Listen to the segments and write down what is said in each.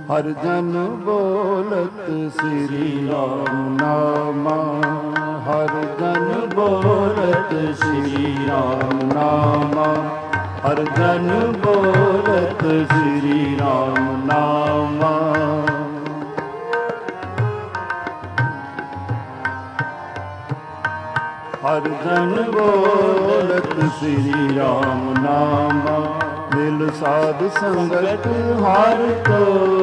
ਹਰ ਜਨ ਬੋਲਤ ਸ੍ਰੀ ਰਾਮ ਨਾਮਾ। ਹਰ ਜਨ ਬੋਲਤ ਸ੍ਰੀ ਰਾਮ ਨਾਮਾ। ਹਰ ਜਨ ਬੋਲਤ ਸ੍ਰੀ ਰਾਮ ਨਾਮਾ। ਹਰ ਜਨ ਬੋਲਤ ਸ੍ਰੀ ਰਾਮ ਨਾਮਾ। ਮਿਲ ਸਾਧ ਸੰਗਤ ਹਰ ਕੋ।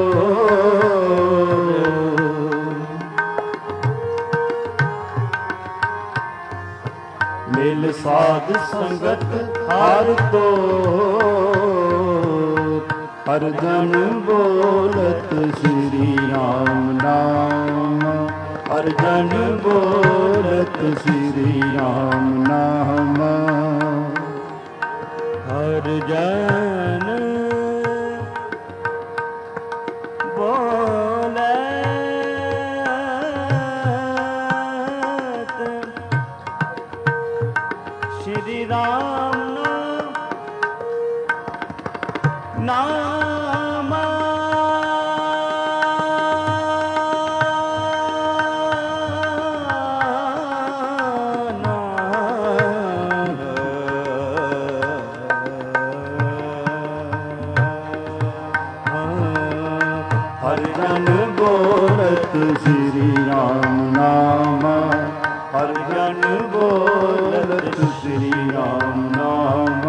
ਮਿਲ ਸਾਧ ਸੰਗਤ ਹਰ ਕੋ। ਹਰ ਜਨ ਬੋਲਤ ਸ੍ਰੀ ਰਾਮ ਨਾਮ। ਹਰ ਜਨ ਬੋਲਤ ਸ੍ਰੀ ਰਾਮ ਨਾਮ। ਹਰ ਜਨ ਬੋਲਤ ਸ੍ਰੀ ਰਾਮ ਨਾਮ। ਹਰ ਜਨ ਬੋਲਤ ਸ੍ਰੀ ਰਾਮ ਨਾਮ। ਹਰ ਜਨ ਬੋਲਤ ਸ੍ਰੀ ਰਾਮ ਨਾਮ।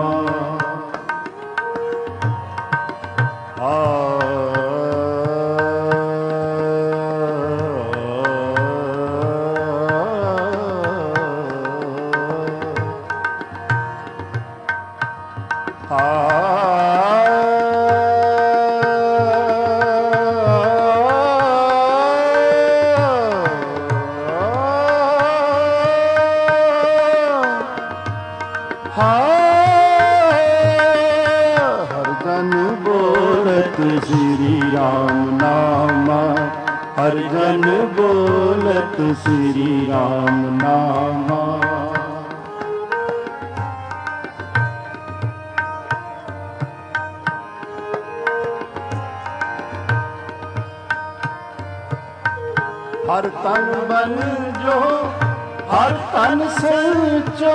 ਹਰ ਜਨ ਬੋਲਤ ਸ੍ਰੀ ਰਾਮ ਨਾਮਾ। ਹਰ ਜਨ ਬੋਲਤ ਸ੍ਰੀ ਰਾਮ ਨਾਮਾ। ਹਰ ਤਨ ਬਨ ਜੋ ਹਰ ਤਨ ਸਚੋ।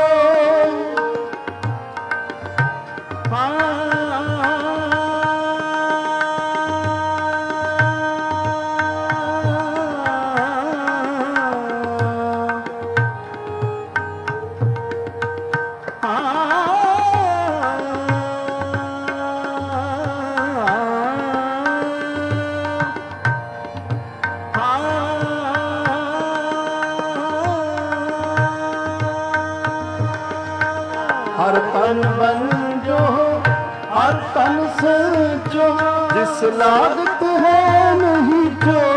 ਹਰ ਤਨ ਬਨ ਜੋ ਹਰ ਤਨ ਸਚੋ। ਜਿਸ ਲਾਗਤ ਹੈ ਨਹੀਂ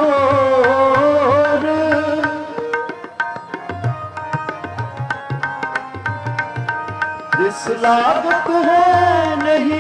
ਚੋਰ। ਜਿਸ ਲਾਗਤ ਹੈ ਨਹੀਂ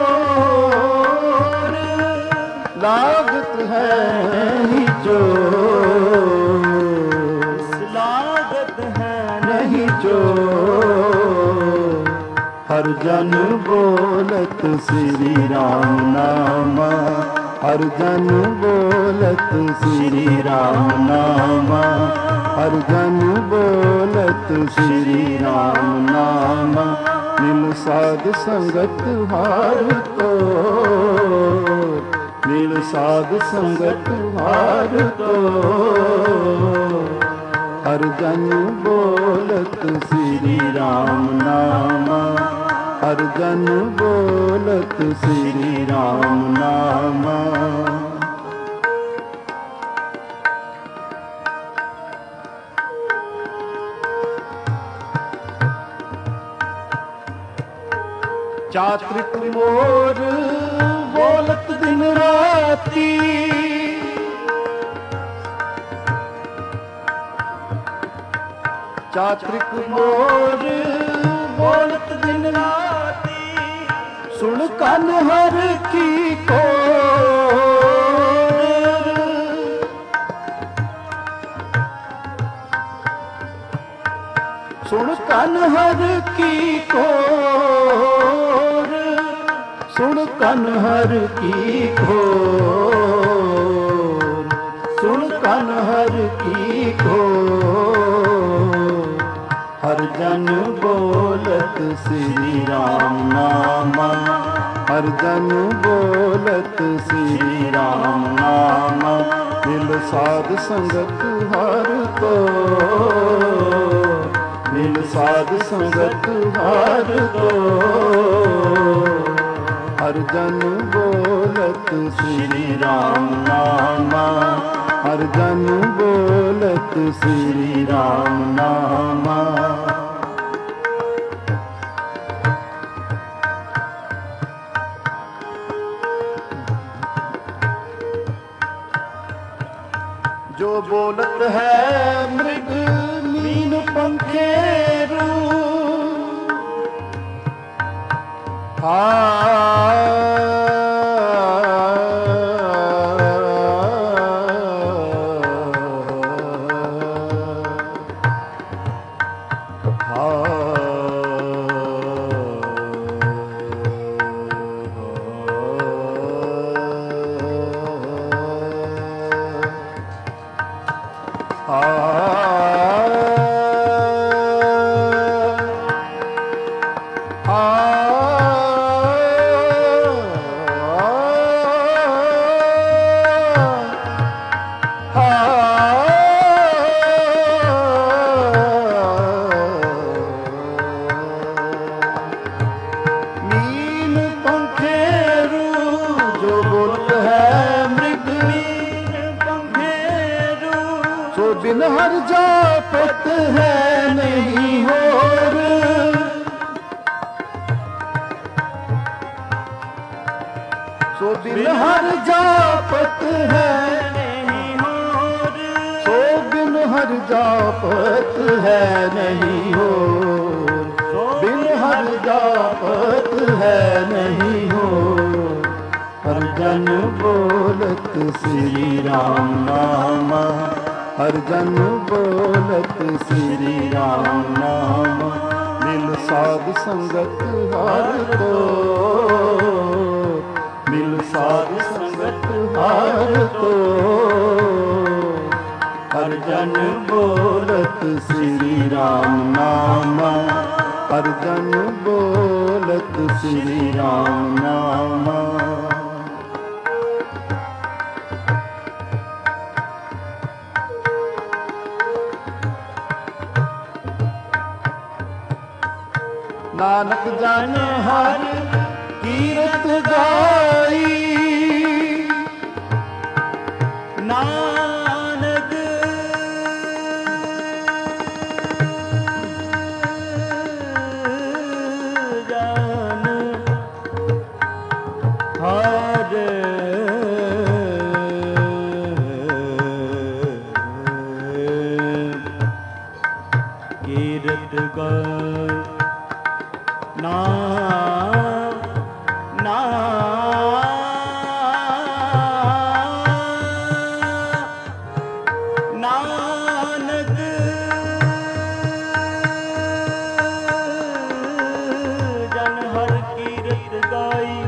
ਚੋਰ। ਲਾਗਤ ਹੈ ਨਹੀਂ ਚੋਰ। ਜਿਸ ਲਾਗਤ ਹੈ ਨਹੀਂ ਚੋਰ। ਹਰ ਜਨ ਬੋਲਤ ਸ੍ਰੀ ਰਾਮ ਨਾਮ। ਹਰ ਜਨ ਬੋਲਤ ਸ੍ਰੀ ਰਾਮ ਨਾਮ। ਹਰ ਜਨ ਬੋਲਤ ਸ੍ਰੀ ਰਾਮ ਨਾਮ। ਮਿਲ ਸਾਧ ਸੰਗਤ ਹਰ ਕੋ। ਮਿਲ ਸਾਧ ਸੰਗਤ ਹਰ ਕੋ। ਹਰ ਜਨ ਬੋਲਤ ਸ੍ਰੀ ਰਾਮ ਨਾਮ। ਹਰ ਜਨ ਬੋਲਤ ਸ੍ਰੀ ਰਾਮ ਨਾਮ। ਚਾਤ੍ਰਿਕ ਮੋਰ ਬੋਲਤ ਦਿਨ ਰਾਤੀ। ਚਾਤ੍ਰਿਕ ਮੋਰ ਬੋਲਤ ਦਿਨ ਰਾਤੀ। ਸੁਣ ਕੰਨ ਹਰ ਕੀ ਕੋਰ। ਸੁਣ ਕੰਨ ਹਰ ਕੀ ਕੋਰ। सुन कन हर की घोर, सुन कन हर की घोर। हर जन बोलत श्री राम नामा, हर जन बोलत श्री राम नामा। मिल साध संगत हर को, मिल साध संगत हर को। हर जन बोलत श्री राम नामा, हर जन बोलत श्री राम नामा। जो बोलत है मृग मीन पंखेरू, बिन हर जापत है नहीं होर, सो बिन हर जापत है नहीं होर, सो बिन हर जापत है नहीं होर, बिन हर जापत है नहीं होर। हर जन बोलत श्री राम नामा, हर जन बोलत श्री राम नाम। मिल साध संगत हर को, मिल साध संगत हर को। हर जन बोलत श्री राम नाम, हर जन बोलत श्री राम नाम। नानक जन हर कीरत गाई, नानक जन हर कीरत गाई। नानक जन हर कीरत गाई।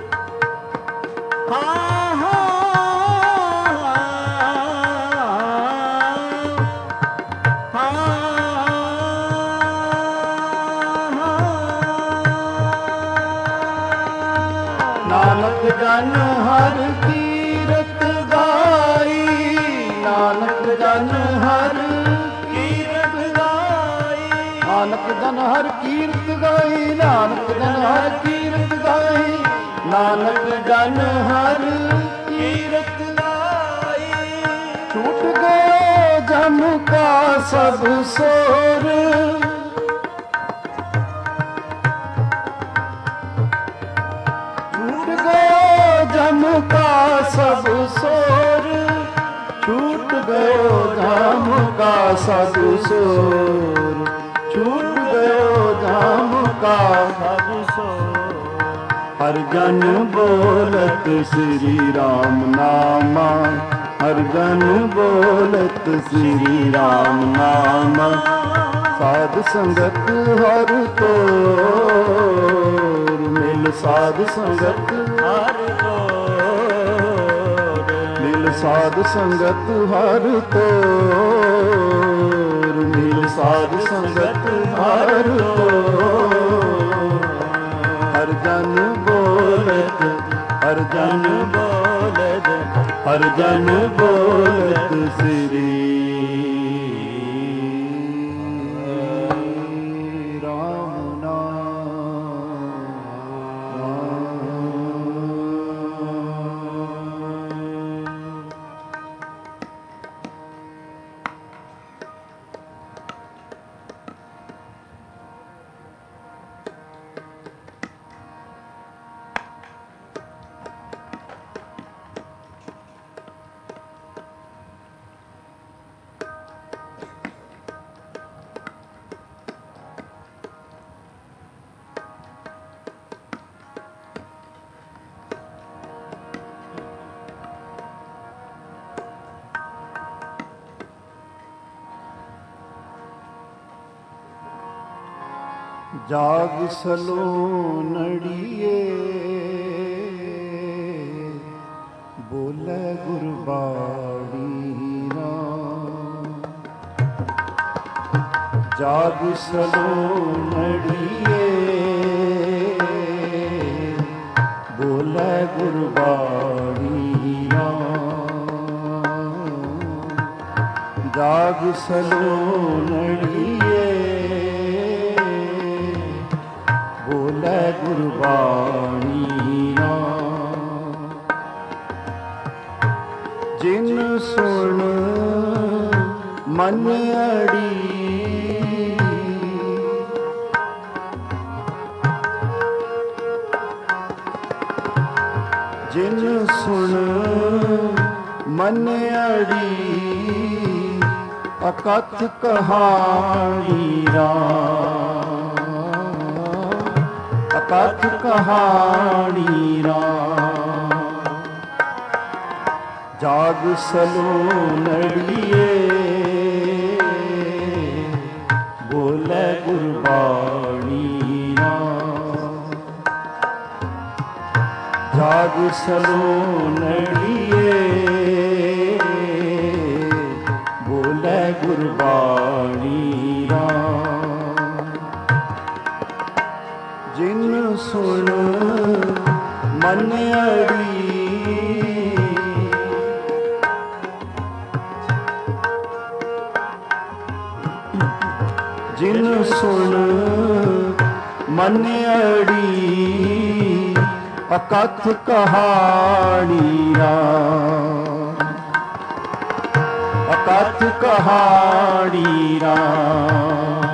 नानक जन हर कीरत गाई, नानक जन हर कीरत गाई। नानक जन हर कीरत गाई, नानक जन हर कीरत गाई। नानक जन हर कीरत गाई। छूट गए जम का सब सोर, जम का सब सोर। छूट गयो धाम का सब सोर, छूट गयो धाम का सब सोर। हर जन बोलत श्री राम नामा, हर जन बोलत श्री राम नामा। साध संगत हर को मिल ਮਿਲ ਸਾਧ ਸੰਗਤ ਹਰ ਤੋਰ, ਮਿਲ ਸਾਧ ਸੰਗਤ ਹਰ ਤੋਰ, ਮਿਲ ਸਾਧ ਸੰਗਤ ਹਰ ਤੋਰ। ਹਰ ਜਨ ਬੋਲਤ, ਹਰ ਜਨ ਬੋਲਦ, ਹਰ ਜਨ ਬੋਲਤ ਸ੍ਰੀ ਰਾਮ ਜਾਗ ਸਲੋਨੜੀਏ ਬੋਲੇ ਗੁਰਬਾਣੀ ਰਾਮ। ਜਾਗ ਸਲੋਨੜੀਏ ਬੋਲੇ ਗੁਰਬਾਣੀ ਰਾਮ। ਜਾਗ ਸਲੋਨੜੀਏ ਬੋਲੇ ਗੁਰਬਾਣੀ ਰਾਮ। ਜਿਨ ਸੁਣ ਮਨ ਅੜੀ, ਜਿਨ ਸੁਣ ਮਨ ਅੜੀ ਅਕਥ ਕਹਾਣੀ ਰਾਮ। ਅਕਥ ਕਹਾਣੀ ਰਾਮ। ਜਾਗ ਸਲੋਨੜੀਏ ਬੋਲੇ ਗੁਰਬਾਣੀ ਰਾਮ। ਜਾਗ ਸਲੋਨੜੀਏ ਬੋਲੇ ਗੁਰਬਾਣੀ ਰਾਮ। ਜਿਨ ਸੁਣ ਮਨ ਅੜੀ, ਜਿਨ ਸੁਣ ਮਨ ਅੜੀ ਅਕਥ ਕਹਾਣੀ ਰਾਮ। ਅਕਥ ਕਹਾਣੀ ਰਾਮ।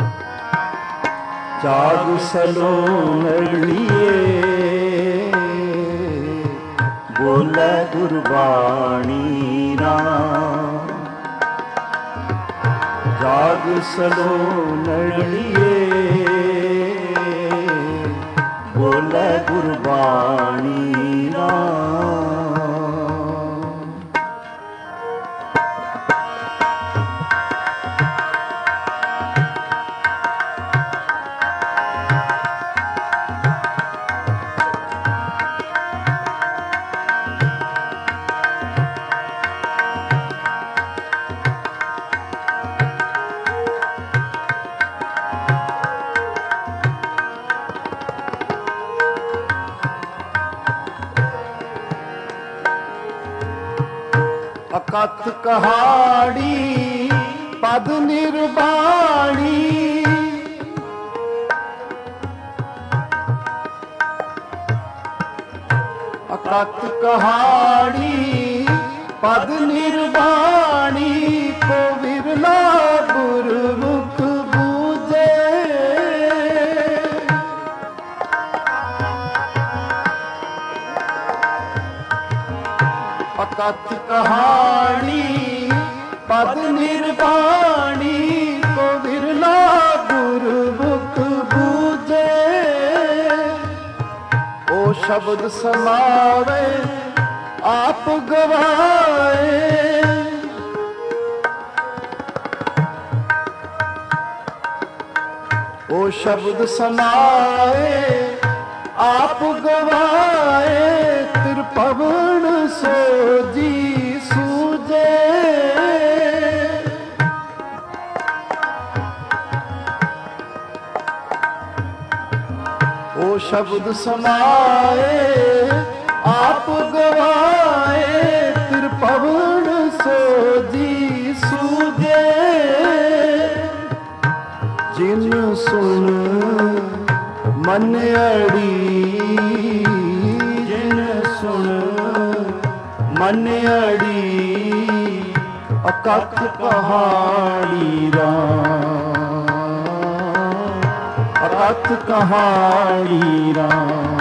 ਜਾਗ ਸਲੋਨੜੀਏ ਬੋਲੇ ਗੁਰਬਾਣੀ ਰਾਮ। ਜਾਗ ਸਲੋਨੜੀਏ ਬੋਲੇ ਗੁਰਬਾਣੀ ਰਾਮ। ਅਕਥ ਕਹਾਣੀ ਪਦ ਨਿਰਬਾਣੀ। ਅਕਥ ਕਹਾਣੀ ਪਦ ਨਿਰਬਾਣੀ। ਕੋ ਵਿਰਲਾ ਗੁਰਮੁਖ ਬੂਝੇ। ਅਕਥ ਕਹਾਣੀ ਪਦ ਨਿਰਬਾਣੀ। ਕੋ ਵਿਰਲਾ ਗੁਰਮੁਖ ਬੂਝੇ। ਉਹ ਸ਼ਬਦ ਸਮਾਵੇ ਆਪ ਗਵਾਏ। ਉਹ ਸ਼ਬਦ ਸਮਾਏ आप गवाए त्रिभुवन सो जी सूझे। ओ शब्द समाए आप गवाए त्रिभुवन सो जी सूझे। जिन सुन मन अड़ी, जिन सुन मन अड़ी अकथ कहानी राम, अकथ कहानी राम।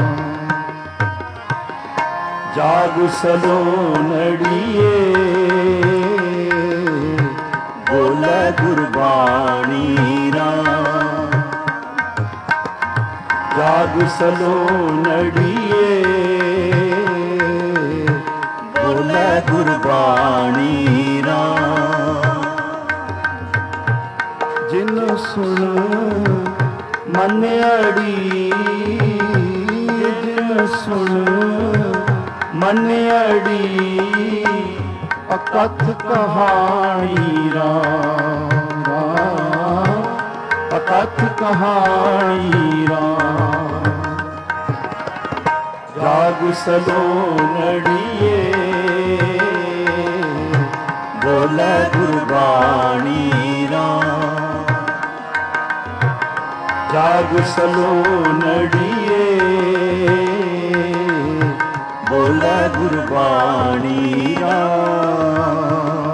जाग सलोनड़िए बोले गुरबाणी राम। जाग सलोनड़िए बोले गुरबाणी राम। जिन सुन मन अड़ी, जिन सुन मन अड़ी अकथ कहानी राम, अकथ कहानी राम। जाग सलोनड़िए बोले गुरबाणी राम। जाग सलोनड़िए बोले गुरबाणी राम।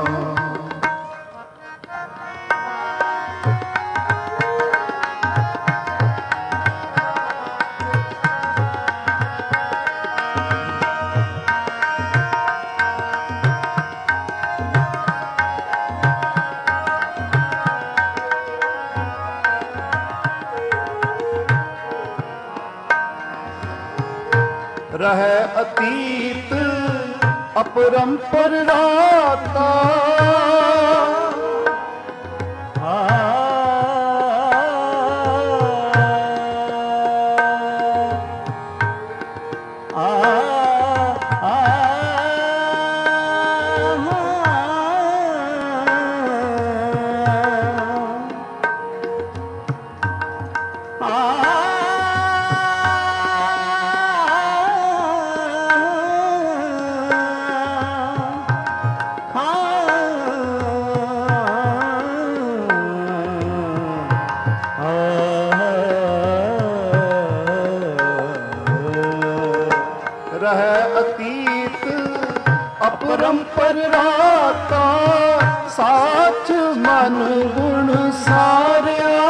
रहे अतीत अपरंपर राता। रहे अतीत अपरंपर राता। साच मन गुण सारिया।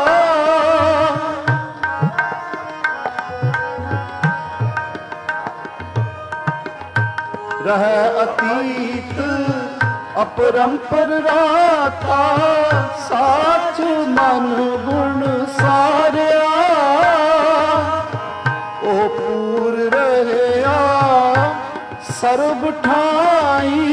रहे अतीत अपरंपर राता। साच मन गुण सारिया। ओ पूर रहया सर्ब ठाई।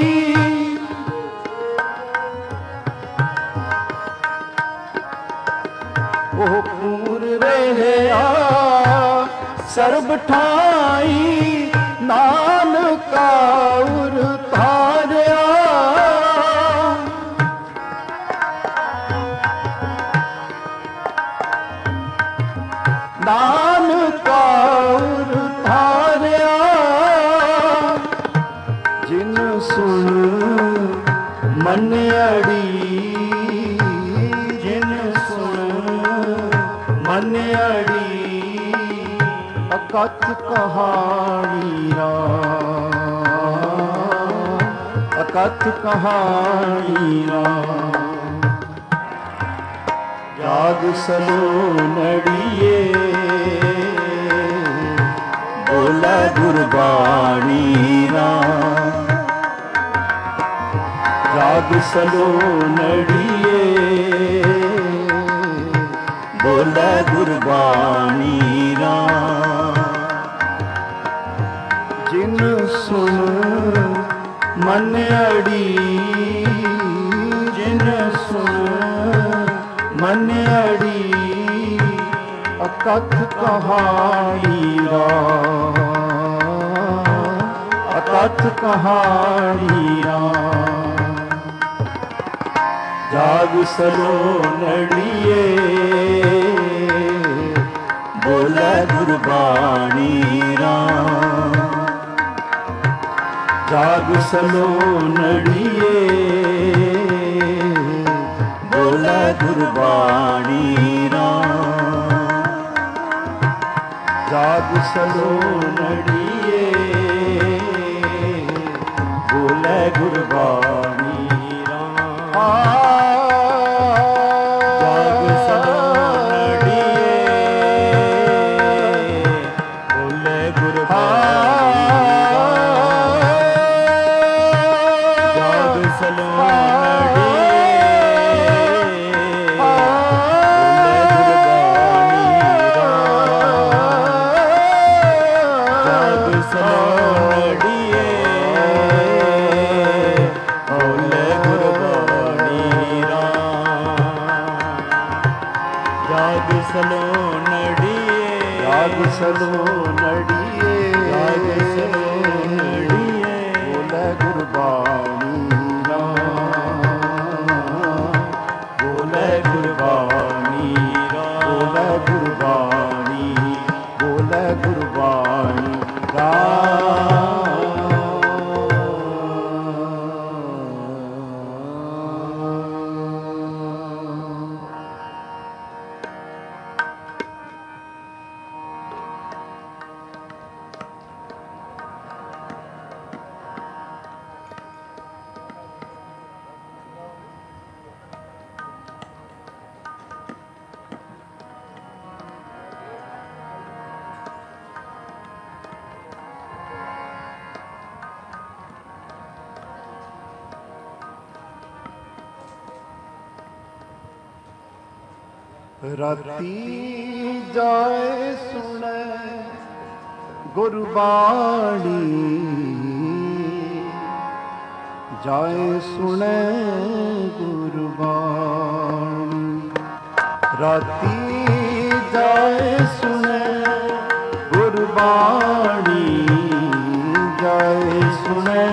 ओ पूर रहया सर्ब ठाई। नानका उर धारिया। नानका उर धारिया। जिन सुन मन अड़ी, जिन सुन मन अड़ी अकथ कहानी राम, अकथ कहानी राम। जाग सलोनड़िए बोले गुरबाणी राम। जाग सलोनड़िए बोले गुरबाणी राम। जिन सुन मन अड़ी, जिन सुन मन अड़ी ਅਕਥ ਕਹਾਣੀ ਰਾਮ, ਅਕਥ ਕਹਾਣੀ ਰਾਮ। ਜਾਗ ਸਲੋਨੜੀਏ ਬੋਲੇ ਗੁਰਬਾਣੀ ਰਾਮ। ਜਾਗ ਸਲੋਨੜੀਏ ਬੋਲੇ ਗੁਰਬਾਣੀ ਰਾਮ। ਜਾਗ ਸਲੋਨੜੀਏ ਬੋਲੇ ਗੁਰਬਾਣੀ ਰਾਮ। ਜਾਗ ਸਲੋਨੜੀਏ ਬੋਲੇ ਗੁਰਬਾਣੀ ਰਾਮ। ਜਾਗ ਸਲੋਨੜੀਏ ਸਲੋਨੜੀਏ ਜਾਗ ਸਲੋਨੜੀਏ ਬੋਲੇ ਗੁਰਬਾਣੀ ਰਾਮ। ਬੋਲੇ ਗੁਰਬਾਣੀ ਰਾਮ। ਬੋਲੇ ਗੁਰਬਾਣੀ, ਬੋਲੇ ਗੁਰਬਾਣੀ ਰਾਮ। ਰਾਤੀ ਜਾਏ ਸੁਣੈ ਗੁਰਬਾਣੀ, ਜਾਏ ਸੁਣੈ ਗੁਰਬਾਣੀ। ਰਾਤੀ ਜਾਏ ਸੁਣੈ ਗੁਰਬਾਣੀ, ਜਾਏ ਸੁਣੈ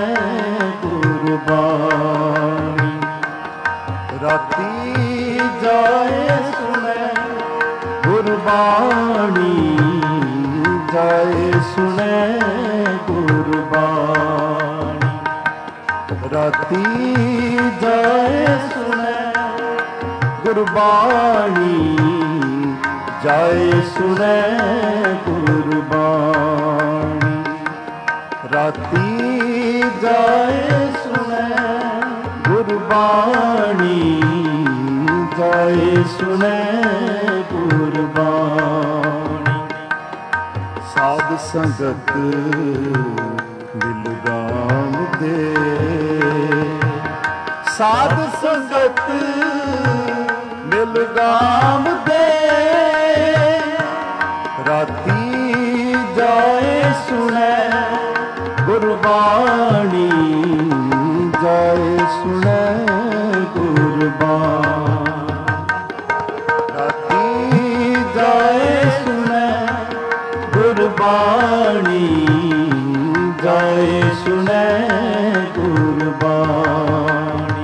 ਗੁਰਬਾਣੀ। ਰਾਤੀ ਜਾਏ ਗੁਰਬਾਣੀ, ਜਾਏ ਸੁਣੈ ਗੁਰਬਾਣੀ। ਰਾਤੀ ਜਾਏ ਸੁਣੈ ਗੁਰਬਾਣੀ, ਜਾਏ ਸੁਣੈ ਗੁਰਬਾਣੀ। ਰਾਤੀ ਜਾਏ ਸੁਣੈ ਗੁਰਬਾਣੀ, ਜਾਏ ਸੁਣੈ ਗੁਰਬਾਣੀ। ਸਾਧ ਸੰਗਤ ਦਿਲਗਾਮ ਦੇ, ਸਾਧ ਸੰਗਤ ਦਿਲਗਾਮ ਦੇ। ਰਾਤੀ ਜਾਏ ਸੁਣੈ ਗੁਰਬਾਣੀ, ਜਾਏ ਸੁਣੈ ਗੁਰਬਾਣੀ। ਗੁਰਬਾਣੀ ਜਾਏ ਸੁਣੈ ਗੁਰਬਾਣੀ।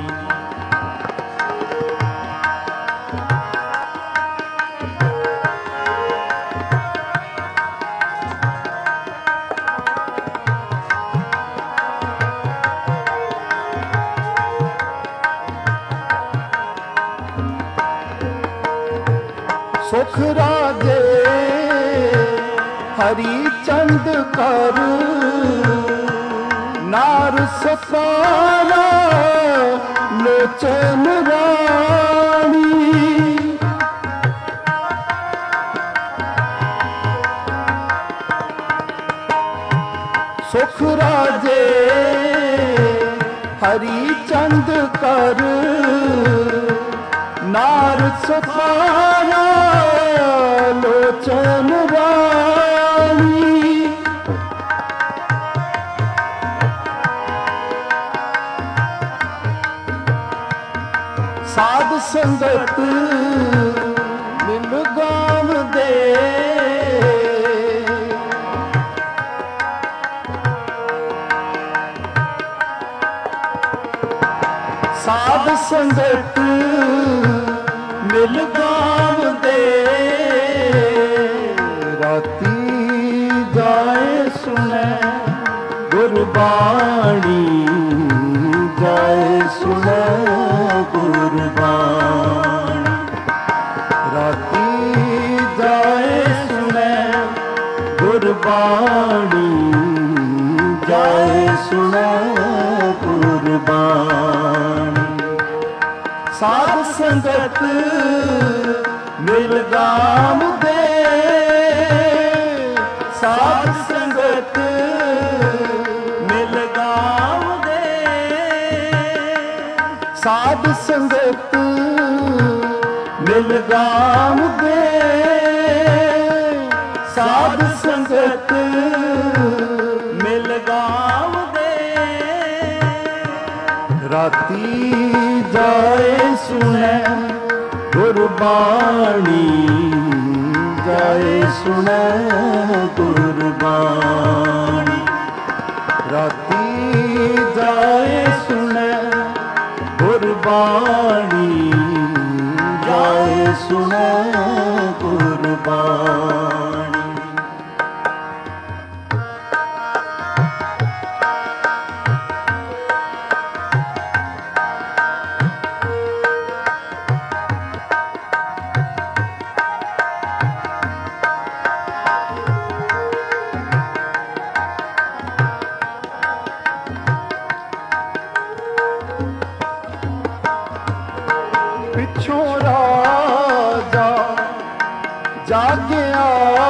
ਸੁਖ ਰਾਜੇ ਹਰੀ ਚੰਦ ਕਰ, ਨਾਰ ਸਤਾਰਾ ਲੋਚਨ ਰਾਣੀ। ਸੁਖ ਰਾਜੇ ਹਰੀ ਚੰਦ ਕਰ, ਨਾਰ ਸਤਾਰਾ ਲੋਚਨ ਰਾਣੀ। ਸਾਧ ਸੰਗਤ ਮਿਲ ਗਾਵ ਦੇ, ਸਾਧ ਸੰਗਤ ਮਿਲ ਗਾਵਦੇ, ਰਾਤੀ ਜਾਏ ਸੁਣੈ ਗੁਰਬਾਣੀ, ਜਾਏ ਸੁਣੈ ਗੁਰਬਾਣੀ। ਰਾਤੀ ਜਾਏ ਸੁਣੈ ਗੁਰਬਾਣੀ, ਜਾਏ ਸੁਣੈ ਗੁਰਬਾਣੀ। ਸਾਧ ਸੰਗਤ ਮਿਲ ਗਾਵਦੇ, ਸਾਧ ਸੰਗਤ ਮਿਲ ਗਾਵਦੇ, ਸਾਧ ਸੰਗਤ ਮਿਲ ਗਾਵਦੇ, ਸਾਧ ਸੰਗਤ ਮਿਲ ਗਾਵਦੇ। ਰਾਤੀ ਜਾਏ ਸੁਣੈ ਗੁਰਬਾਣੀ, ਜਾਏ ਸੁਣੈ ਗੁਰਬਾਣੀ। ਰਾਤੀ ਜਾਏ ਸੁਣੈ ਗੁਰਬਾਣੀ, ਜਾਏ ਸੁਣੈ ਗੁਰਬਾਣੀ। ਪਿੱਛੋਂ ਰਾਜਾ ਜਾਗਿਆ,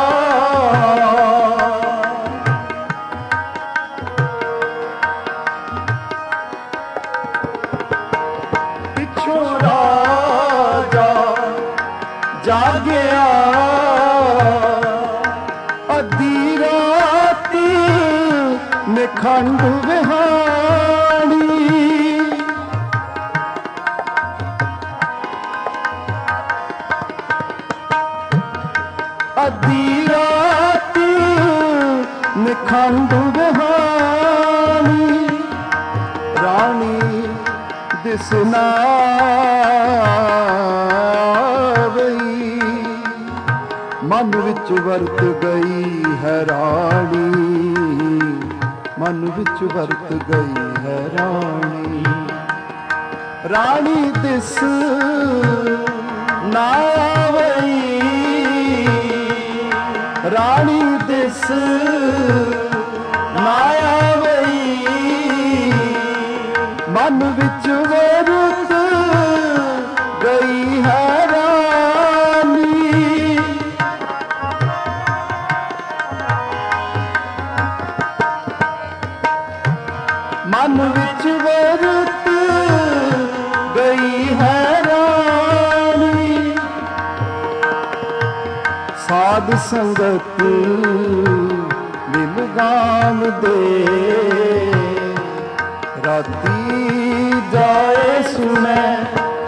ਪਿੱਛੋਂ ਰਾਜਾ ਜਾਗਿਆ, ਅੱਧੀ ਰਾਤੀ ਨਿਖੰਡ ਵਿਹਾੜੀ, ਅੱਧੀ ਰਾਤੀ ਨਿਖੰਡ ਵਿਹਾਣੀ। ਰਾਣੀ ਦਿਸ ਨਾ ਵਈ, ਮਨ ਵਿੱਚ ਵਰਤ ਗਈ ਹੈ ਰਾਣੀ, ਮਨ ਵਿੱਚ ਵਰਤ ਗਈ ਹੈ ਰਾਣੀ। ਰਾਣੀ ਦਿਸ ਨਾ ਵਈ, ਰਾਣੀ ਦਿਸ ਨਾ ਵਈ, ਮਨ ਵਿੱਚ ਵਰਤ ਗਈ ਹੈ ਰਾਣੀ। ਮਨ ਵਿੱਚ ਵਰਤ ਗਈ ਹੈ ਰਾਣੀ। ਸਾਧ ਸੰਗਤ ਮਿਲ ਗਾਵਦੇ, ਰਾਤੀ ਜਾਏ ਸੁਣੈ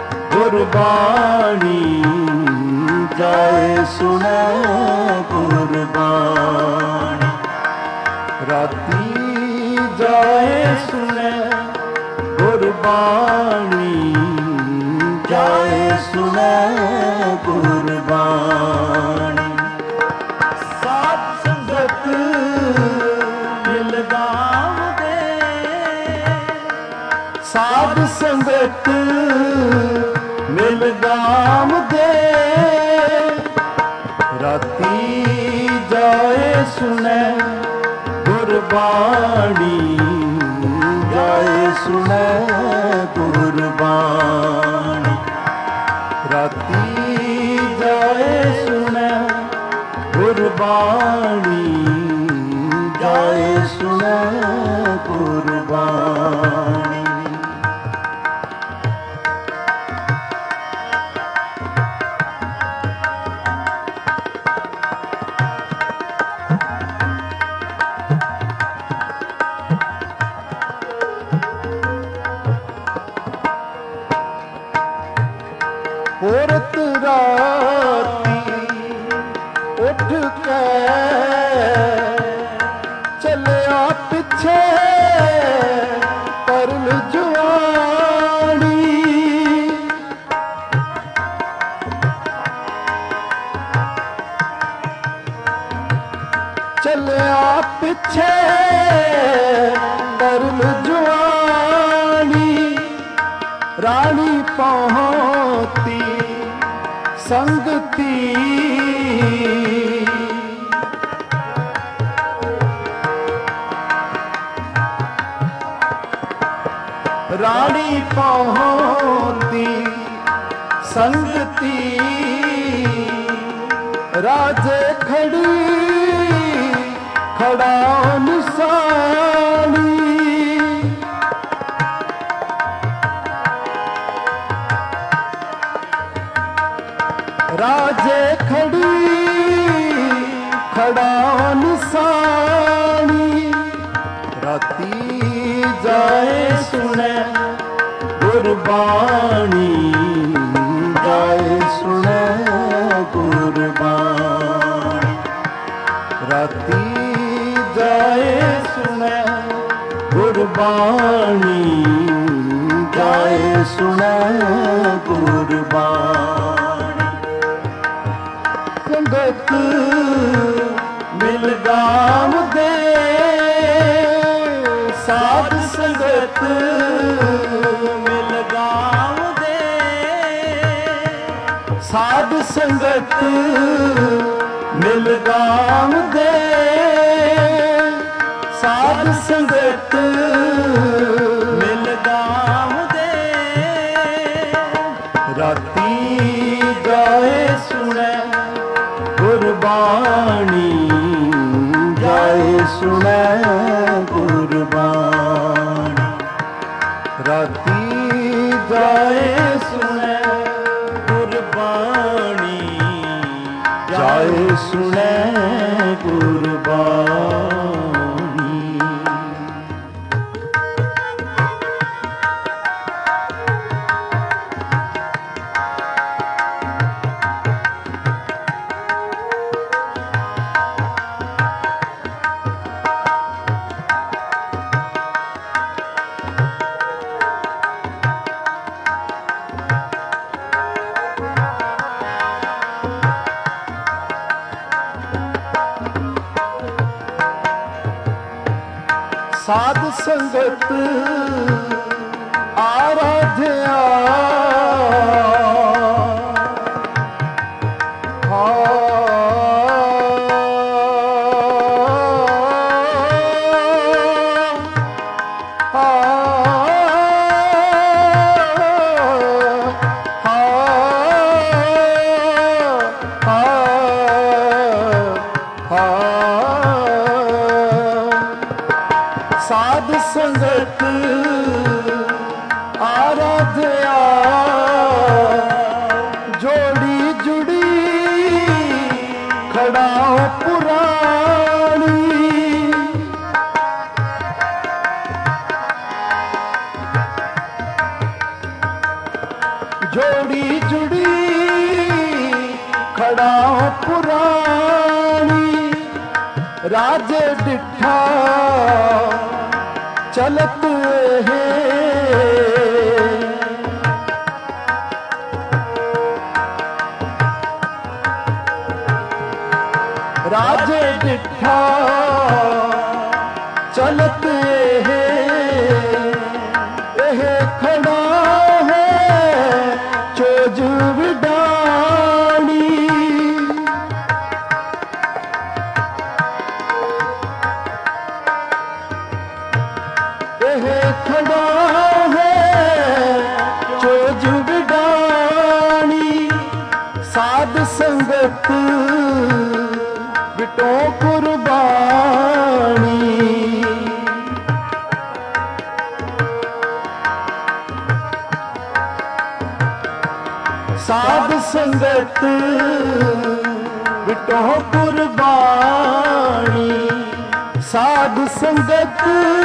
ਗੁਰਬਾਣੀ, ਜਾਏ ਸੁਣੈ ਗੁਰਬਾਣੀ। ਰਾਤੀ ਜਾਏ ਸੁਣੈ ਗੁਰਬਾਣੀ, ਜਾਏ ਸੁਣੈ ਗੁਰਬਾਣੀ। ਸਾਧ ਸੰਗਤ ਮਿਲ ਗਾਵਦੇ, ਸਾਧ ਸੰਗਤ ਮਿਲ ਗਾਵਦੇ, ਰਾਤੀ ਜਾਏ ਸੁਣੈ ਗੁਰਬਾਣੀ, ਜਾਏ ਸੁਣੈ ਗੁਰਬਾਣੀ। ਰਾਤੀ ਜਾਏ ਸੁਣੈ ਗੁਰਬਾਣੀ, ਜਾਏ ਸੁਣੈ ਗੁਰਬਾਣੀ। ਔਰਤ ਰਾਤੀ ਉੱਠ ਕੇ ਚੱਲਿਆ ਪਿੱਛੇ ਤਰਲ ਜਵਾਨੀ, आ पिछे तरल जुआनी, रानी पहुंचती संगती। रानी पहुंचती संगती, राजे खड़ी खड़ा निशानी। राजे खड़ी खड़ा निशानी, राती जाए सुने गुरबाणी, जाए सुने गुरबाणी। राती जाए सुने गुरबाणी, जाए सुने गुरबाणी। संगत मिल गाम दे, साध संगत मिल गाम दे, साध संगत मिल गाम दे, साध संगत मिल गाम दे। राती जाए सुने गुरबाणी, जाए सुने गुरबाणी। राती जाए सुने गुरबाणी, जाए सुने गुरबाणी। साध संगत आराध्या, साध संगत आराध्या, जोड़ी जुड़ी खड़ा पुरानी। जोड़ी जुड़ी खड़ा पुरानी, राजे डिठा चलत है। राजे डिठा चलत है, यह खड़ा है चोज विडानी। खड़ा है चोज विडानी, साध संगत बिटो कुर्बानी। साध संगत बिटो कुर्बानी, साध संगत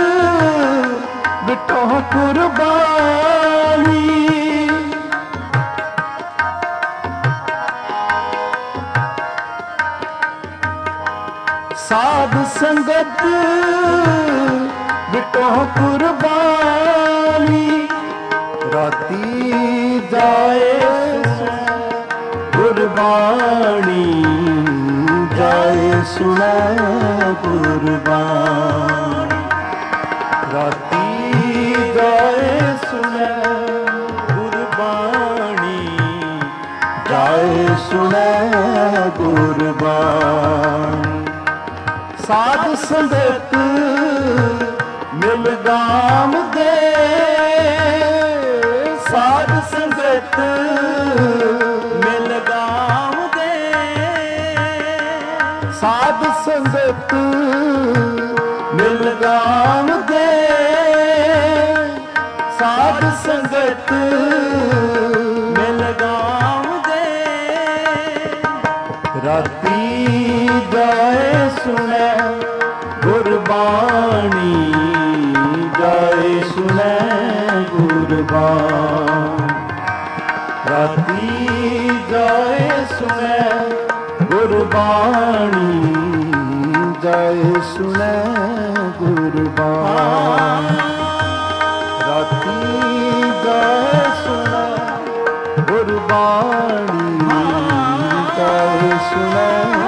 बिटो कुर्बानी। साध संगत बिटो कुर्बानी, राती जाए गुरबाणी, जाए सुने गुरबाणी। राती जाए सुने गुरबाणी, जाए सुने गुरबाणी। साध संगत मिल गाम दे, साध संगत मिल गाम दे, साध संगत मिल गाम दे, साध संगत मिल गाम दे। राती जाए सुने गुरबाणी, जाए सुने गुरबाणी। राती जाए सुने गुरबाणी, जाए सुने गुरबाणी। राती जाए सुने गुरबाणी, जाए सुने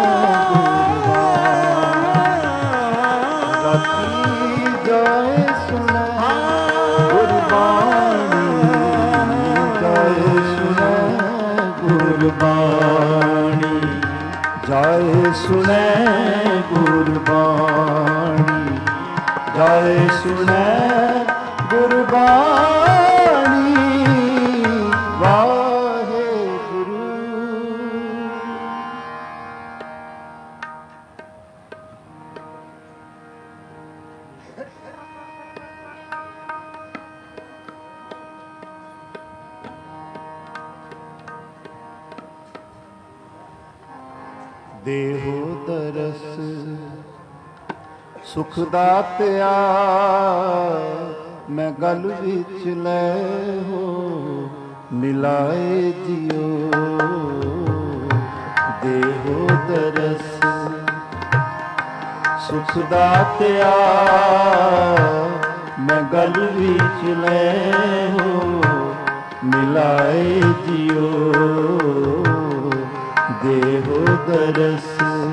गुरबाणी। जाए सुने गुरबाणी, जाए सुने गुरबाणी। वाहे गुरु। देहो दरस सुख दातिया, मैं गल विच ले हो मिलाए जियो। देहो दरस सुख दातिया, मैं गल विच ले हो मिलाए जियो। देहो दरस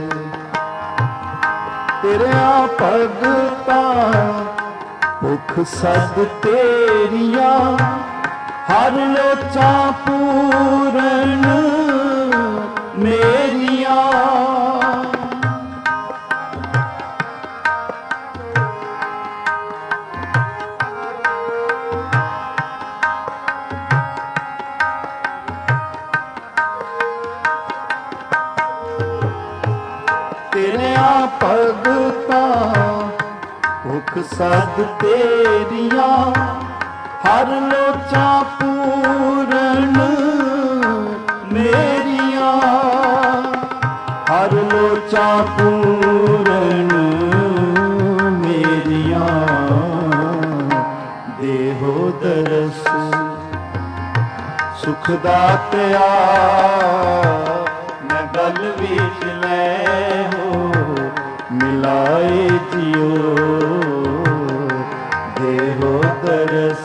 तेरिया भगतां भुख सद तेरिया, हर लोचा पूरन मेरिया। भगतां भुख सद तेरिया, हर लोचा पूरन मेरिया। हर लोचा पूरन मेरिया। देहो दरस सुख दातिया, मैं गल विच ले हो मिलाए जियो। देहो दरस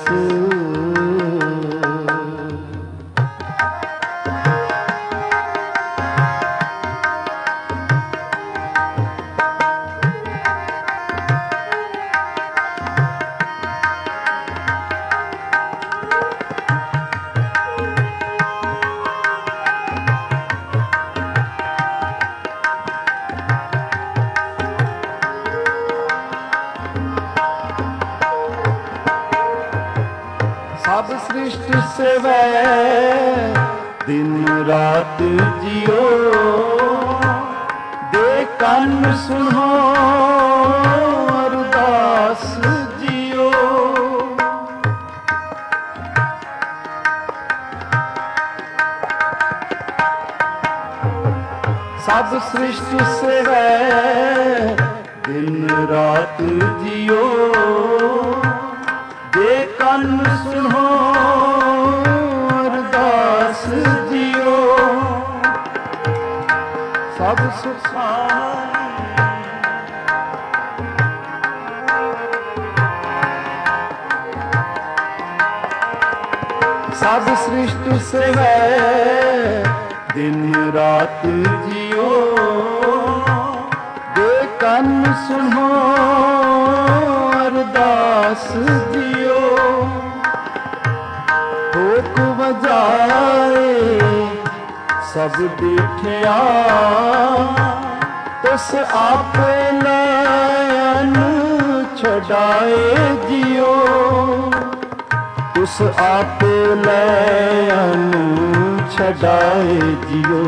सब सृष्टि सेवै दिन रात जियो। दे कन सुनो अरदास जियो। सब सृष्टि सेवै दिन रात जियो। दे कन सुनो अरदास जियो। सब सुखा सब सृष्टि सेवै दिन रात जियो। दे कन ਸੁਣੋ ਅਰਦਾਸ ਜਿਓ ਠੋਕ ਵਜਾਏ ਸਭ ਡਿਠਿਆ ਤਿਸ ਆਪੇ ਨੈਣ ਛਡਾਏ ਜਿਓ ਤਿਸ ਆਪੇ ਨੈਣ ਛਡਾਏ ਜਿਓ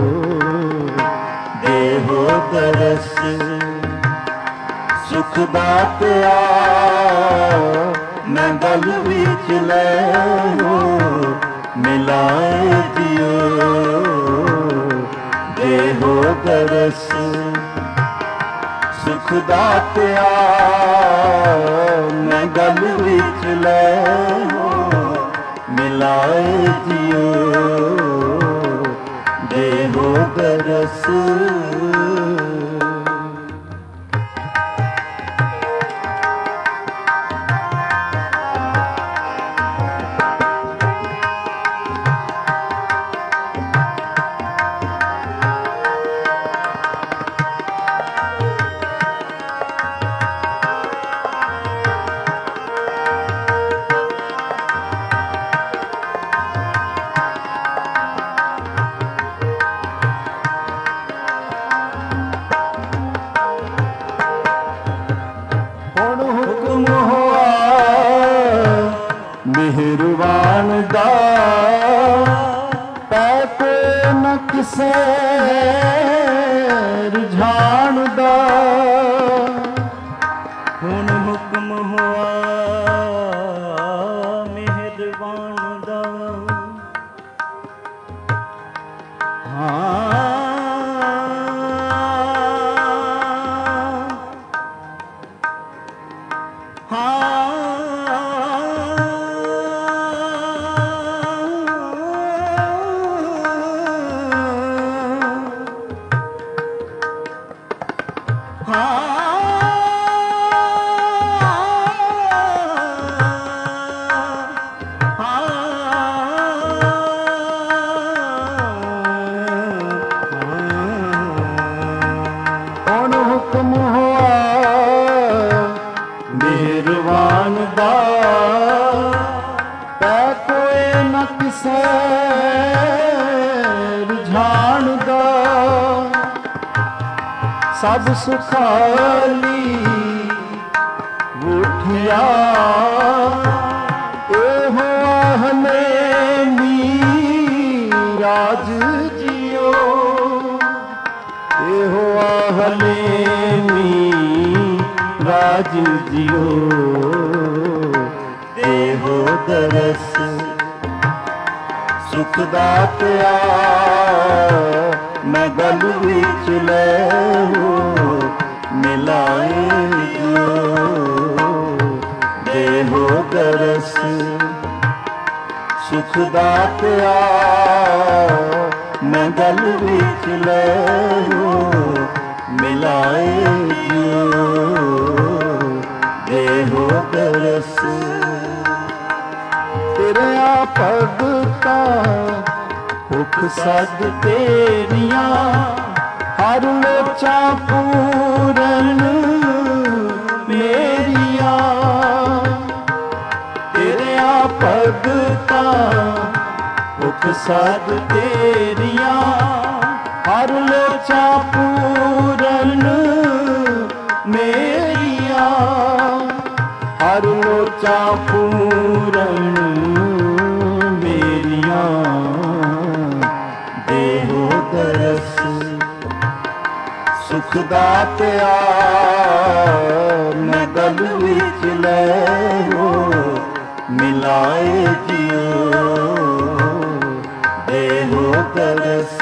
ਦੇਹੋ ਦਰਸ ਸੁਖ ਦਾਤਿਆ ਮੈਂ ਗਲ ਵਿੱਚ ਲੈਓ ਮਿਲਾਏ ਜਿਓ ਦੇਹੋ ਦਰਸ ਸੁਖ ਦਾਤਿਆ ਮੈਂ ਗਲ ਵਿੱਚ ਲੈਓ ਮਿਲਾਏ ਜਿਓ ਦੇਹੋ ਦਰਸ ਮਿਹਰਬਾਨ ਦਾ ਪੈ ਕੋ ਨ ਕਿਸੇ ਰੁਝਾਨ ਦਾ ਹੁਣ ਹੁਕਮ ਹੋਆ ਮਿਹਰਬਾਨ ਦਾ ਮਿਹਰਬਾਨ ਦਾ ਪੈ ਕੋਏ ਨ ਕਿਸੇ ਰੁਝਾਨ ਦਾ ਸਭ ਸੁਖਾਲੀ ਉਠਿਆ ਇਹੋ ਆਹਲੇ ਮੀਰਾਜ ਜਿਓ ਇਹੋ ਆਹਲੇ ਰਾਜ ਜਿਓ ਦੇਹੋ ਦਰਸ ਸੁਖ ਦਾਤਿਆ ਮੈਂ ਗਲ ਵਿੱਚ ਲੈਓ ਮਿਲਾਏ ਜਿਓ ਦੇਹੋ ਦਰਸ ਸੁਖ ਦਾਤਿਆ ਮੈਂ ਗਲ ਵਿੱਚ ਲੈਓ ਮਿਲਾਏ ਜਿਓ ਦੇਹੋ ਦਰਸ ਤੇਰਿਆ ਭਗਤਾਂ ਭੁਖ ਸਦ ਤੇਰੀਆਂ ਹਰ ਲੋਚਾਂ ਪੂਰਨ ਮੇਰੀਆਂ ਤੇਰਿਆ ਭਗਤਾਂ ਭੁਖ ਸਦ ਤੇਰੀਆਂ ਹਰ ਲੋਚਾਂ ਪੂਰਨ ਮੇਰੀਆਂ ਹਰ ਲੋਚਾਂ ਪੂਰਨ ਮੇਰੀਆਂ ਦੇਹੋ ਦਰਸ ਸੁਖ ਦਾਤਿਆ ਮੈਂ ਗਲ ਵਿੱਚ ਲੈਓ ਮਿਲਾਏ ਜਿਓ ਦੇਹੋ ਦਰਸ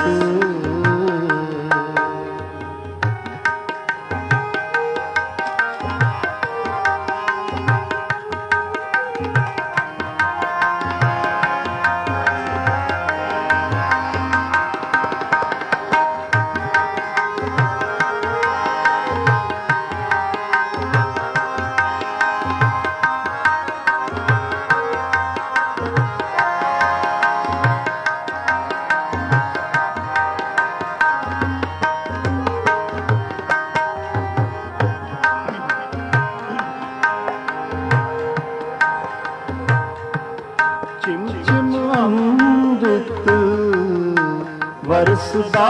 ਵਰਸਦਾ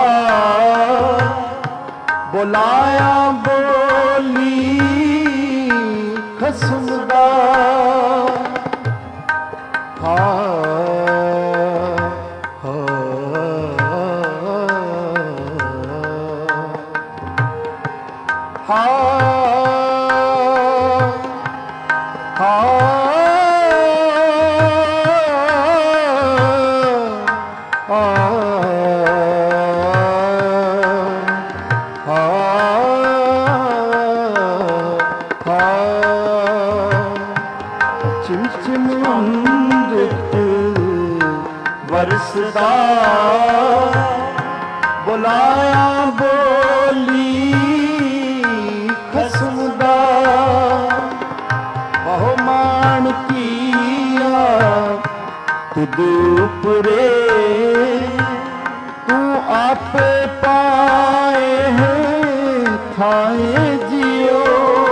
ਬੁਲਾਇਆ ਬੋਲੀ ਖਸਮ ਦਾ ਵਰਸਦਾ ਬੁਲਾਇਆ ਬੋਲੀ ਖਸਮ ਦਾ ਬਹੁ ਮਾਣ ਕੀਆ ਤੁਧ ਉਪਰੇ ਤੂੰ ਆਪੇ ਪਾਏ ਥਾਏ ਜਿਉ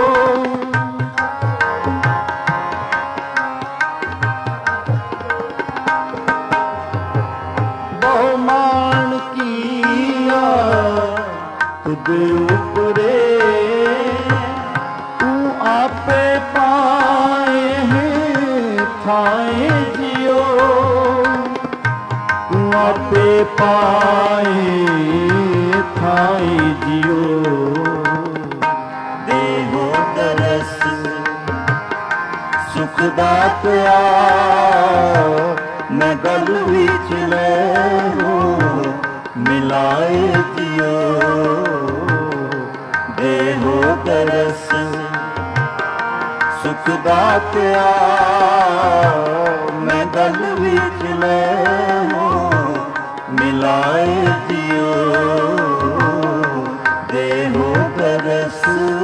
ਤੁਧ ਉਪਰੇ ਤੂੰ ਆਪੇ ਪਾਏ ਥਾਏ ਜਿਉ ਤੂੰ ਆਪੇ ਪਾਏ ਥਾਏ ਜਿਉ ਦੇਹੋ ਤਰਸ ਸੁਖ ਦਾਤਿਆ ਮੈਂ ਗਲ ਵਿੱਚ ਲੈ ਮਿਲਾਏ ਜਿਉ ਦੇਹੋ ਤਰਸ ਸੁਖ ਦਾਤਿਆ ਮੈਂ ਗਲ ਵਿੱਚ ਲੈ ਮਿਲਾਏ ਜਿਉ ਦੇਹੋ ਤਰਸ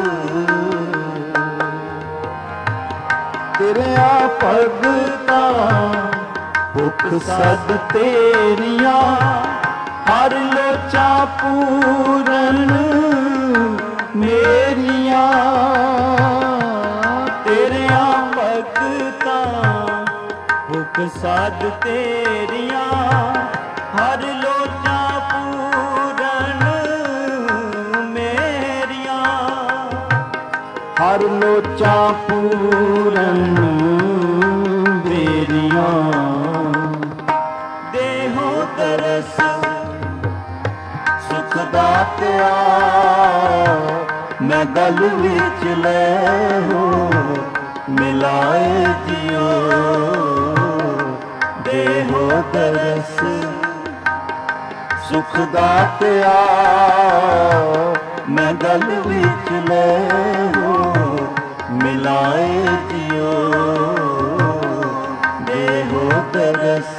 ਤੇਰਿਆ ਭਗਤਾਂ ਭੁਖ ਸਦ ਤੇਰੀਆਂ ਹਰ ਲੋਚਾ ਪੂਰਨ ਮੇਰੀਆਂ ਤੇਰਿਆਂ ਭਗਤਾਂ ਭੁਖ ਸਾਧ ਤੇਰੀਆਂ ਹਰ ਲੋਚਾ ਪੂਰਨ ਮੇਰੀਆਂ ਹਰ ਲੋਚਾ ਪੂਰਨ ਮੇਰੀਆਂ ਦੇਹੋ ਤਰਸ ਸੁਖ ਦਾਤਿਆ ਮੈਂ ਗਲ ਵਿੱਚ ਲੈ ਮਿਲਾਏ ਜਿਉ ਦੇਹੋ ਤਰਸ ਸੁਖ ਦਾਤਿਆ ਮੈਂ ਗਲ ਵਿੱਚ ਲੈ ਮਿਲਾਏ ਜਿਉ ਦੇਹੋ ਤਰਸ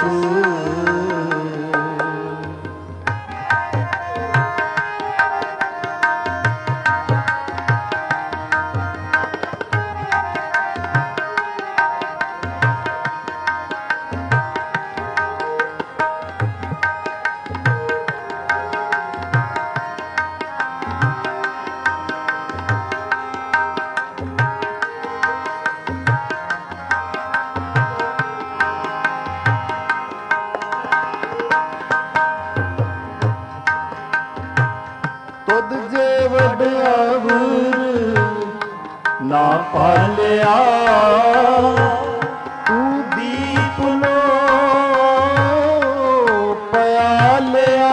ਨਾ ਪਾਲਿਆ ਤੂੰ ਦੀਪ ਲੋ ਪਿਆਲਿਆ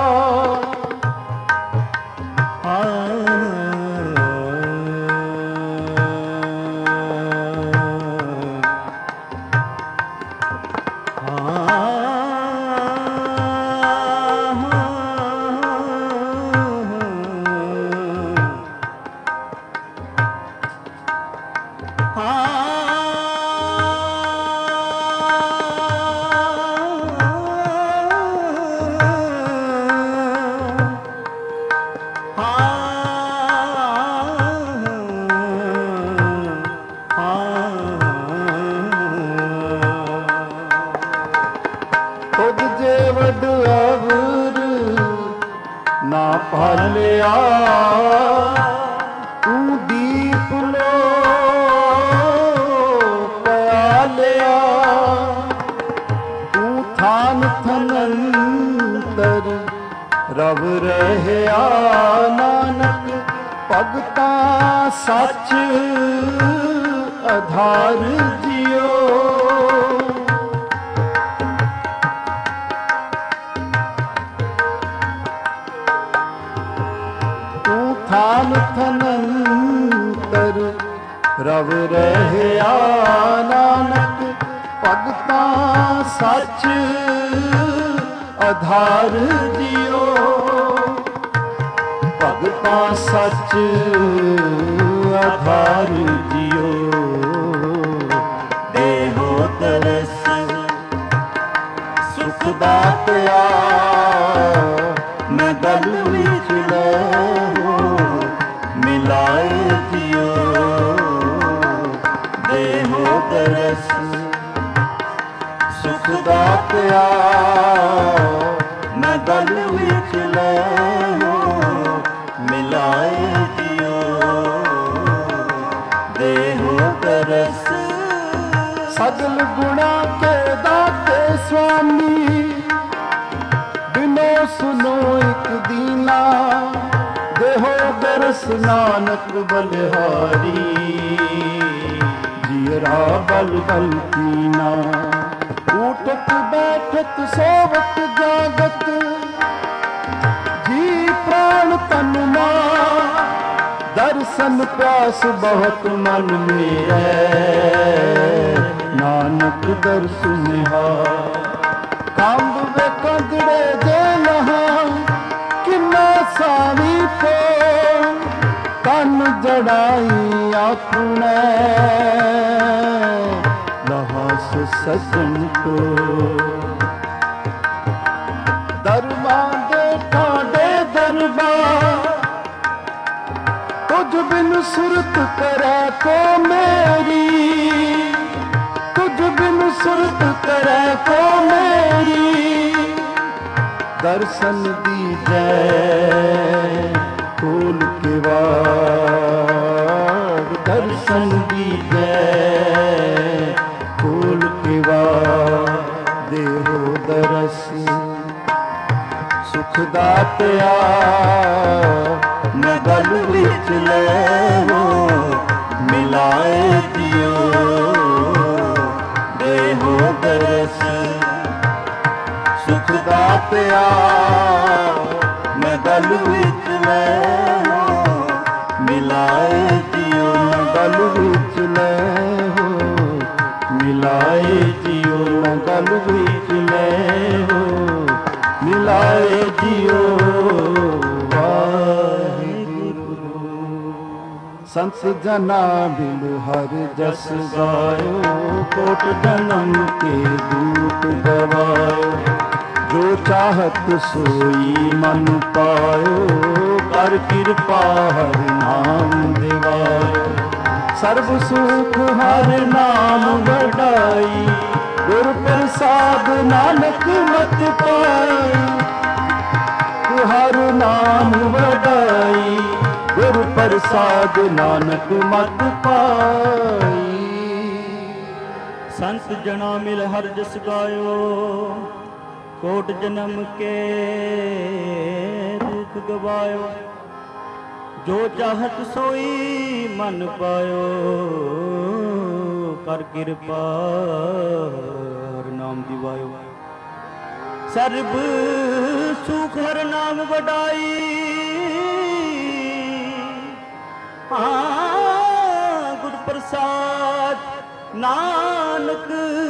ਨਾ ਪਾਲਿਆ ਤੂੰ ਦੀਪ ਲੋ ਪਿਆਲਿਆ ਤੂੰ ਥਾਨ ਥਨੰਤਰ ਰਵ ਰਹਿਆ ਨਾਨਕ ਭਗਤਾਂ ਸੱਚ ਆਧਾਰ ਜਿਉ। ਤੂੰ ਥਾਨ ਥਨੰਤਰ ਰਵ ਰਹਿਆ ਨਾਨਕ ਭਗਤਾਂ ਸੱਚ ਆਧਾਰ ਜਿਉ। ਭਗਤਾਂ ਸੱਚ ਆਧਾਰ ਜਿਉ। ਦੇਹੋ ਤਰਸ ਸੁਖ ਦਾਤਿਆ ਮੈਂ ਗਲ ਵਿੱਚ ਲਹੋ ਮਿਲਾਏ ਜਿਉ। ਦੇਹੋ ਤਰਸ ਸੁਖ ਦਾਤਿਆ ਮੈਂ ਗਲ ਵਿੱਚ ਲਹੋ ਮਿਲਾਏ ਜਿਉ। ਦੇਹੋ ਤਰਸ ਸਗਲ ਗੁਣਾ ਕੇ ਦਾਤੇ ਸੁਆਮੀ ਬਿਨੋ ਸੁਨੋ ਇੱਕ ਦੀਨਾ। ਦੇਹੋ ਦਰਸ ਨਾਨਕ ਬਲਿਹਾਰੀ ਜੀਰਾ ਬਲ ਬਲ ਕੀਨਾ। ਉਠਤ ਬੈਠਤ ਸੋਵਤ ਜਾਗਤ ਜੀ ਪ੍ਰਾਣ ਤਨ ਮਾਂ। ਦਰਸ਼ਨ ਪਿਆਸ ਬਹੁਤ ਮਨ ਮੇਰੇ ਨਾਨਕ ਦਰਸ ਨਿਹਾਲ। ਕੰਬ ਵੇ ਕੰਦੜੇ ਦੇ ਲਹਾ ਕਿੰਨਾ ਸਾਰੀ ਕੋ ਕੰਨ ਜੜਾਈ ਆਪਣੇ ਲਹਾਸ ਸਜਣ ਕੋ। ਦਰਬਾਰ ਦੇ ਠਾਡੇ ਦਰਬਾਰ ਤੁਝ ਬਿਨ ਸੁਰਤ ਕਰੈ ਕੋ ਮੇਰੀ। ਤੁਝ ਬਿਨ ਸੁਰਤ ਕਰੈ ਕੋ ਮੇਰੀ। ਦਰਸ਼ਨ ਦੀਜੈ ਖੋਲ ਕੇ ਵਾਰ। ਦਰਸ਼ਨ ਦੀਜੈ ਖੋਲ ਕੇ ਵਾਰ। ਦੇਹੋ ਦਰਸ ਸੁਖ ਦਾਤਿਆ ਮੈਂ ਗਲ ਵਿੱਚ ਲਹੋ ਮਿਲਾਏ ਜਿਉ। ਦੇਹੋ ਦਰਸ ਸੁਖ ਦਾਤਿਆ ਮੈਂ ਗਲ ਵਿੱਚ ਲਹੋ ਮਿਲਾਏ ਜਿਉ। ਗਲ ਵਿੱਚ ਲਹੋ ਮਿਲਾਏ ਜਿਉ। ਗਲ ਵਿੱਚ ਲਹੋ ਮਿਲਾਏ ਜਿਉ। ਸੰਤ ਜਨਾ ਬਿਨ ਹਰ ਜਸ ਗਾਇਓ ਕੋਟ ਜਨਮ ਕੇ ਦੂਤ ਗਵਾਇਓ। ਜੋ ਚਾਹਤ ਸੋਈ ਮਨ ਪਾਇਓ ਕਰ ਕਿਰਪਾ ਹਰ ਨਾਮ ਦਿਵਾਇਓ। ਸਰਬ ਸੁਖ ਹਰ ਨਾਮ ਵਡਾਈ ਗੁਰ ਪ੍ਰਸਾਦ ਨਾਨਕ ਮਤ ਪਾਈ। ਹਰ ਨਾਮ ਵਡਾਈ ਗੁਰ ਪ੍ਰਸਾਦ ਨਾਨਕ ਮਤ ਪਾਈ। ਸੰਤ ਜਨਾ ਮਿਲ ਹਰ ਜਸ ਗਾਇਓ ਕੋਟ ਜਨਮ ਕੇ ਦੁਖ ਗਵਾਇਓ। ਜੋ ਚਾਹਤ ਸੋਈ ਮਨ ਪਾਇਓ ਕਰ ਕਿਰਪਾ ਹਰ ਨਾਮ ਦਿਵਾਇਓ। ਸਰਬ ਸੁਖ ਹਰ ਨਾਮ ਵਡਾਈ ਗੁਰ ਪ੍ਰਸਾਦ ਨਾਨਕ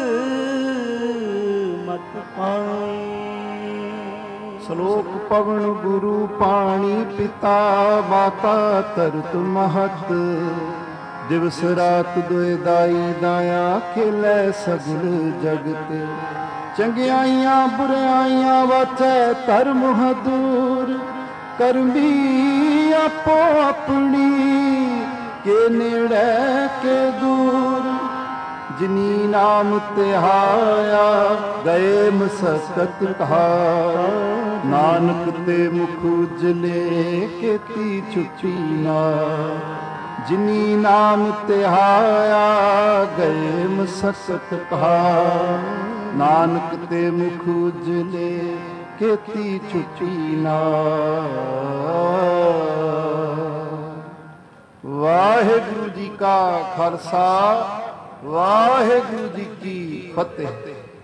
ਮਤ ਪਾਈ। ਸ਼ਲੋਕ ਪਵਨ ਗੁਰੂ ਪਾਣੀ ਪਿਤਾ ਮਾਤਾ ਧਰਤ ਮਹਤ। ਦਿਵਸ ਰਾਤ ਦੁਇ ਦਾਈ ਦਾਇਆ ਖੇਲੇ ਸਗਲ ਜਗਤ। ਚੰਗਿਆਈਆਂ ਬੁਰਾਈਆਂ ਵਾਚੈ ਧਰਮ ਹਦੂਰ। ਕਰਮੀ ਆਪੋ ਆਪਣੀ ਕੇ ਨੇੜੇ ਕੇ ਦੂਰ। ਜਿਨੀ ਨਾਮ ਧਿਆਇਆ ਗਏ ਮਸਕਤ ਕਹਾ। ਨਾਨਕ ਤੇ ਮੁਖ ਉਜਲੇ ਕੀਤੀ ਛੁੱਟੀ ਨਾ। ਜਿਨੀ ਨਾਮ ਧਿਆਇਆ ਗਏ ਮਸਕਤ ਕਹਾ। ਨਾਨਕ ਤੇ ਮੁਖ ਉਜਲੇ ਕੀਤੀ ਛੁੱਟੀ ਨਾ। ਵਾਹਿਗੁਰੂ ਜੀ ਕਾ ਖਾਲਸਾ, ਵਾਹਿਗੁਰੂ ਜੀ ਕੀ ਫਤਿਹ।